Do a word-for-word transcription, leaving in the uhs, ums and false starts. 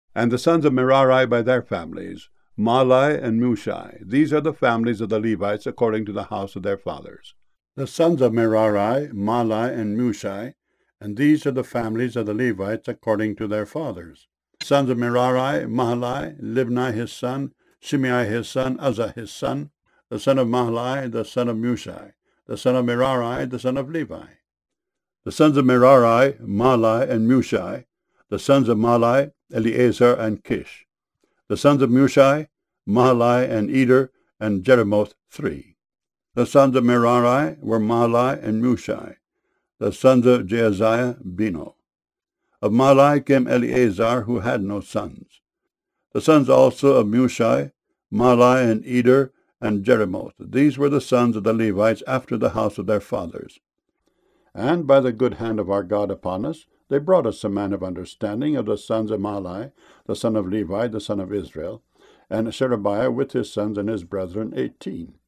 And the sons of Merari by their families, Mahli and Mushi. These are the families of the Levites according to the house of their fathers. The sons of Merari, Mahli and Mushi, and these are the families of the Levites according to their fathers. The sons of Merari, Mahli, Libni his son, Shimei his son, Uzzah his son, the son of Mahli, the son of Mushi, the son of Merari, the son of Levi. The sons of Merari, Mahli and Mushi, the sons of Mahli, Eleazar and Kish. The sons of Mushi, Mahli and Eder and Jeremoth, three. The sons of Merari were Mahli and Mushi. The sons of Jaaziah, Beno. Of Mahli came Eleazar, who had no sons. The sons also of Mushi, Mahli and Eder and Jeremoth. These were the sons of the Levites after the house of their fathers. And by the good hand of our God upon us, they brought us a man of understanding of the sons of Mahli, the son of Levi, the son of Israel, and Sherebiah with his sons and his brethren, eighteen.